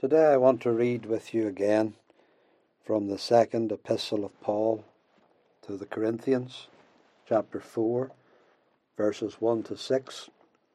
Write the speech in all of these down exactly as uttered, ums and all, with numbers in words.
Today I want to read with you again from the second epistle of Paul to the Corinthians, chapter four, verses one to six.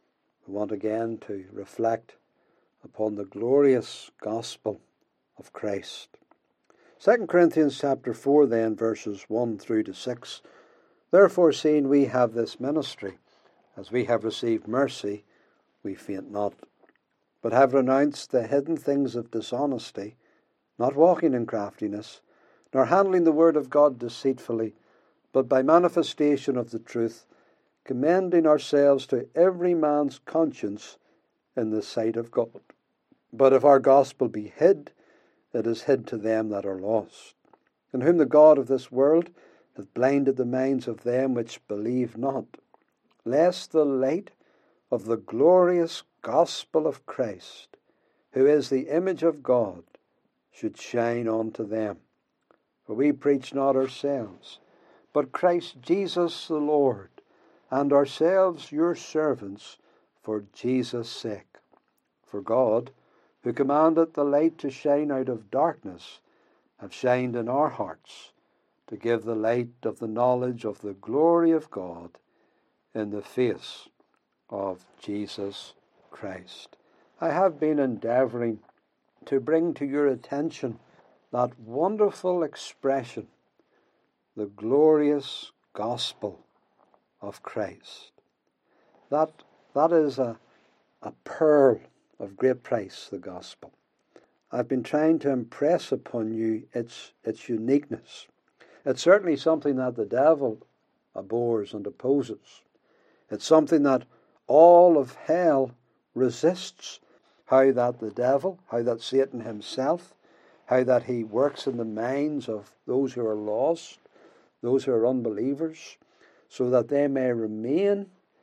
I want again to reflect upon the glorious gospel of Christ. Second Corinthians chapter four then, verses one through to six. Therefore, seeing we have this ministry, as we have received mercy, we faint not, but have renounced the hidden things of dishonesty, not walking in craftiness, nor handling the word of God deceitfully, but by manifestation of the truth, commending ourselves to every man's conscience in the sight of God. But if our gospel be hid, it is hid to them that are lost, in whom the God of this world hath blinded the minds of them which believe not, lest the light of the glorious gospel of Christ, who is the image of God, should shine unto them. For we preach not ourselves, but Christ Jesus the Lord, and ourselves your servants for Jesus' sake. For God, who commanded the light to shine out of darkness, have shined in our hearts, to give the light of the knowledge of the glory of God in the face of Jesus Christ. I have been endeavouring to bring to your attention that wonderful expression, the glorious gospel of Christ. That, that is a, a pearl of great price, the gospel. I've been trying to impress upon you its, its uniqueness. It's certainly something that the devil abhors and opposes. It's something that all of hell resists. How that the devil, how that Satan himself, how that he works in the minds of those who are lost, those who are unbelievers, so that they may remain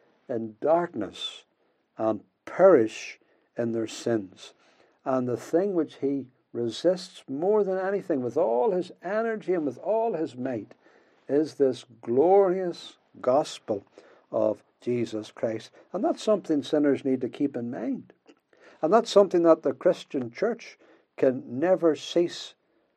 in darkness and perish in their sins. And the thing which he resists more than anything, with all his energy and with all his might, is this glorious gospel of Jesus Christ. And that's something sinners need to keep in mind. And that's something that the Christian church can never cease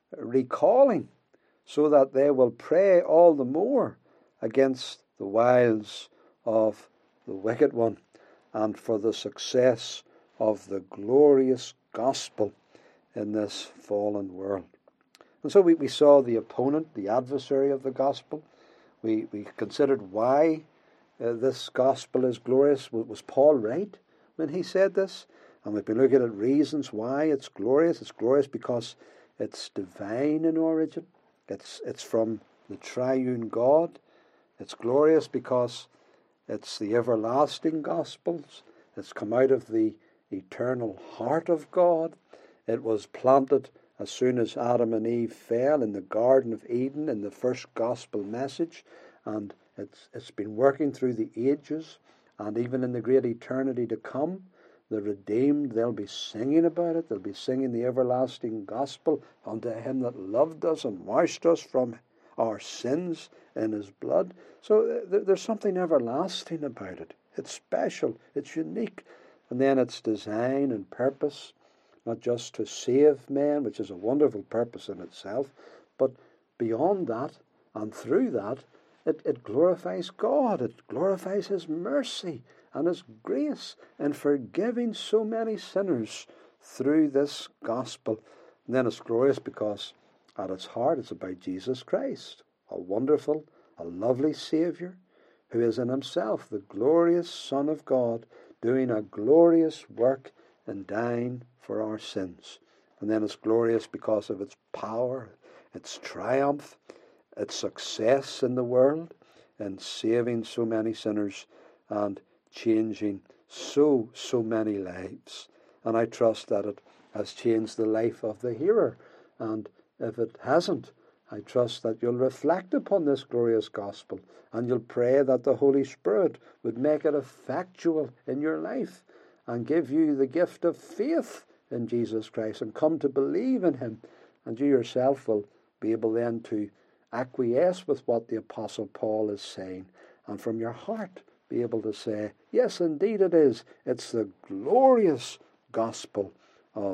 recalling, so that they will pray all the more against the wiles of the wicked one and for the success of the glorious gospel in this fallen world. And so we, we saw the opponent, the adversary of the gospel. We, we considered why uh, this gospel is glorious. Was Paul right when he said this? And we've been looking at reasons why it's glorious. It's glorious because it's divine in origin. It's, it's from the triune God. It's glorious because it's the everlasting gospels. It's come out of the eternal heart of God. It was planted as soon as Adam and Eve fell in the Garden of Eden in the first gospel message. And it's, it's been working through the ages and even in the great eternity to come. The redeemed, they'll be singing about it. They'll be singing the everlasting gospel unto him that loved us and washed us from our sins in his blood. So th- there's something everlasting about it. It's special. It's unique. And then its design and purpose, not just to save men, which is a wonderful purpose in itself, but beyond that and through that, it, it glorifies God. It glorifies his mercy and his grace in forgiving so many sinners through this gospel. And then it's glorious because at its heart it's about Jesus Christ, a wonderful, a lovely Saviour, who is in himself the glorious Son of God, doing a glorious work in dying for our sins. And then it's glorious because of its power, its triumph, its success in the world, in saving so many sinners and changing so, so many lives. And I trust that it has changed the life of the hearer. And if it hasn't, I trust that you'll reflect upon this glorious gospel and you'll pray that the Holy Spirit would make it effectual in your life and give you the gift of faith in Jesus Christ and come to believe in him. And you yourself will be able then to acquiesce with what the Apostle Paul is saying, and from your heart be able to say, yes, indeed it is. It's the glorious gospel of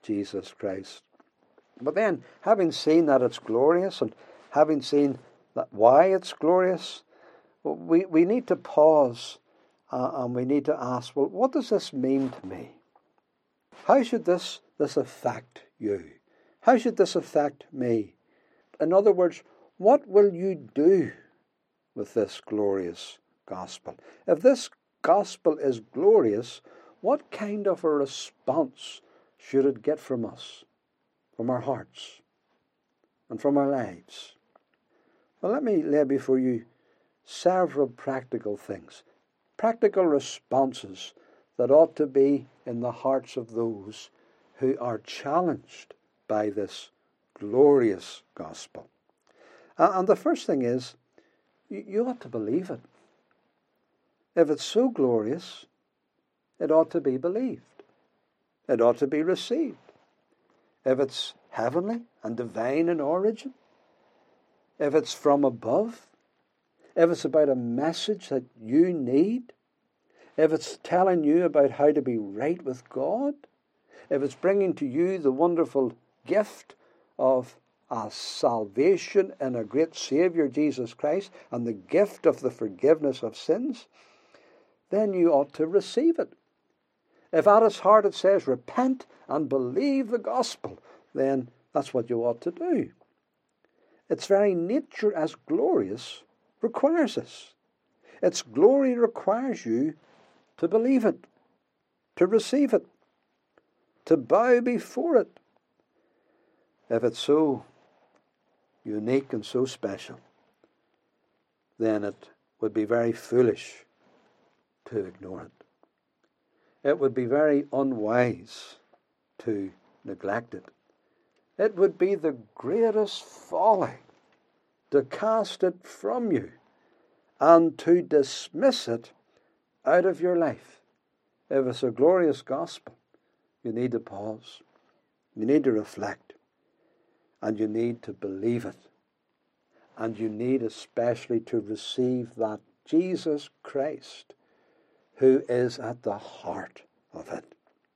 Jesus Christ. But then, having seen that it's glorious and having seen that why it's glorious, we, we need to pause uh, and we need to ask, well, what does this mean to me? How should this, this affect you? How should this affect me? In other words, what will you do with this glorious gospel? If this gospel is glorious, what kind of a response should it get from us, from our hearts, and from our lives? Well, let me lay before you several practical things, practical responses that ought to be in the hearts of those who are challenged by this glorious gospel. And the first thing is, you ought to believe it. If it's so glorious, it ought to be believed. It ought to be received. If it's heavenly and divine in origin, if it's from above, if it's about a message that you need, if it's telling you about how to be right with God, if it's bringing to you the wonderful gift of a salvation in a great Saviour, Jesus Christ, and the gift of the forgiveness of sins, then you ought to receive it. If at its heart it says, repent and believe the gospel, then that's what you ought to do. Its very nature as glorious requires this. Its glory requires you to believe it, to receive it, to bow before it. If it's so unique and so special, then it would be very foolish to ignore it. It would be very unwise to neglect it. It would be the greatest folly to cast it from you and to dismiss it out of your life. If it's a glorious gospel, you need to pause. You need to reflect. And you need to believe it. And you need especially to receive that Jesus Christ, who is at the heart of it.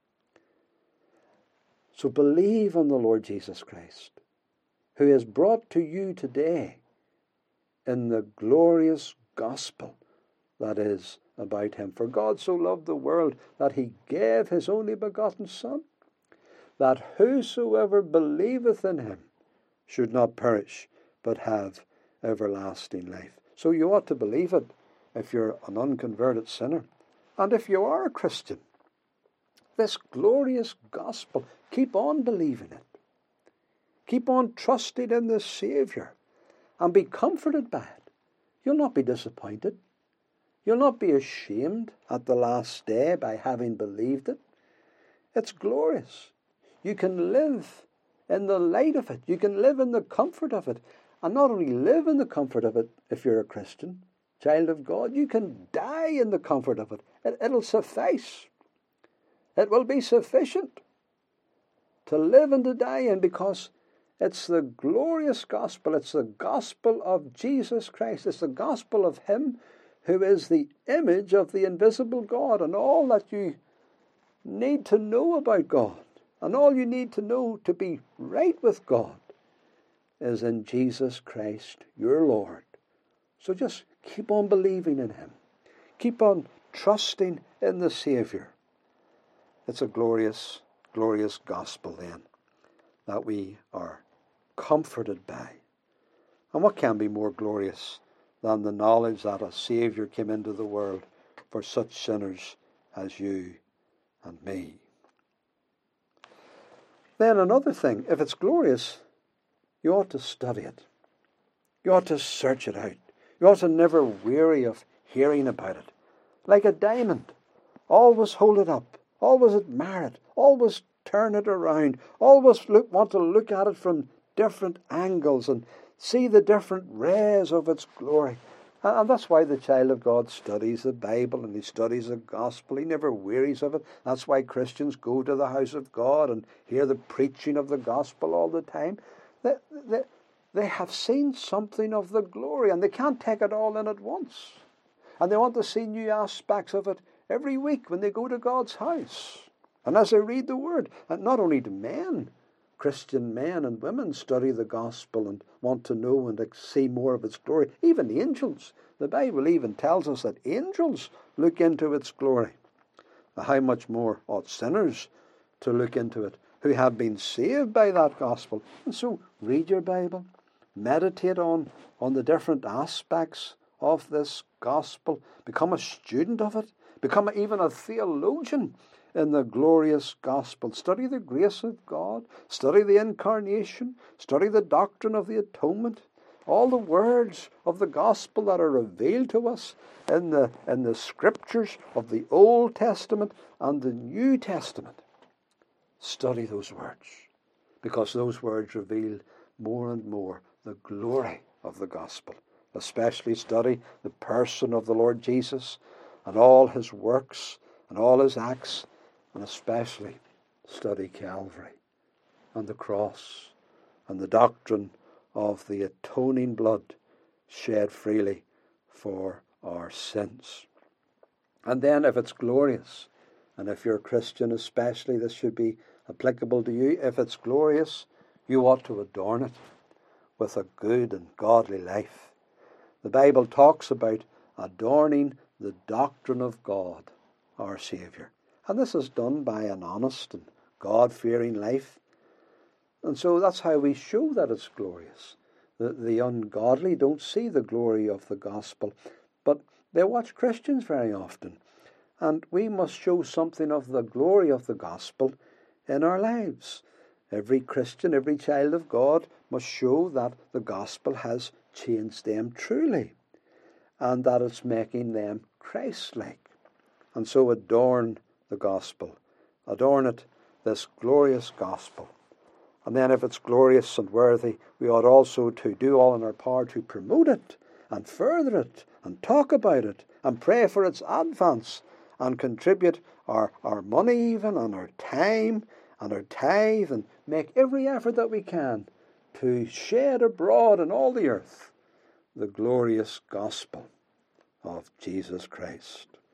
So believe on the Lord Jesus Christ, who is brought to you today in the glorious gospel that is about him. For God so loved the world that he gave his only begotten Son, that whosoever believeth in him should not perish, but have everlasting life. So you ought to believe it if you're an unconverted sinner. And if you are a Christian, this glorious gospel, keep on believing it. Keep on trusting in the Saviour and be comforted by it. You'll not be disappointed. You'll not be ashamed at the last day by having believed it. It's glorious. You can live in the light of it. You can live in the comfort of it. And not only live in the comfort of it if you're a Christian, child of God, you can die in the comfort of it. it it'll suffice. It will be sufficient to live and to die in, because it's the glorious gospel. It's the gospel of Jesus Christ. It's the gospel of him who is the image of the invisible God, and all that you need to know about God, and all you need to know to be right with God, is in Jesus Christ, your Lord. So just keep on believing in him. Keep on trusting in the Saviour. It's a glorious, glorious gospel then that we are comforted by. And what can be more glorious than the knowledge that a Saviour came into the world for such sinners as you and me? Then another thing, if it's glorious, you ought to study it. You ought to search it out. You ought to never weary of hearing about it. Like a diamond, always hold it up, always admire it, always turn it around, always look, want to look at it from different angles and see the different rays of its glory. And that's why the child of God studies the Bible and he studies the gospel. He never wearies of it. That's why Christians go to the house of God and hear the preaching of the gospel all the time. They, they, they have seen something of the glory, and they can't take it all in at once. And they want to see new aspects of it every week when they go to God's house. And as they read the Word, and not only do men, Christian men and women study the gospel and want to know and see more of its glory, even angels. The Bible even tells us that angels look into its glory. How much more ought sinners to look into it who have been saved by that gospel? And so read your Bible, meditate on, on the different aspects of this gospel, become a student of it, become even a theologian in the glorious gospel. Study the grace of God, study the incarnation, study the doctrine of the atonement, all the words of the gospel that are revealed to us in the, in the scriptures of the Old Testament and the New Testament. Study those words, because those words reveal more and more the glory of the gospel. Especially study the person of the Lord Jesus and all his works and all his acts, and especially study Calvary and the cross and the doctrine of the atoning blood shed freely for our sins. And then if it's glorious, and if you're a Christian especially, this should be applicable to you, if it's glorious, you ought to adorn it with a good and godly life. The Bible talks about adorning the doctrine of God, our Saviour. And this is done by an honest and God-fearing life. And so that's how we show that it's glorious. The, the ungodly don't see the glory of the gospel, but they watch Christians very often. And we must show something of the glory of the gospel in our lives. Every Christian, every child of God must show that the gospel has changed them truly, and that it's making them Christ-like. And so adorn the gospel. Adorn it, this glorious gospel. And then if it's glorious and worthy, we ought also to do all in our power to promote it and further it and talk about it and pray for its advance and contribute our, our money even and our time and our tithe and make every effort that we can to shed abroad in all the earth the glorious gospel of Jesus Christ.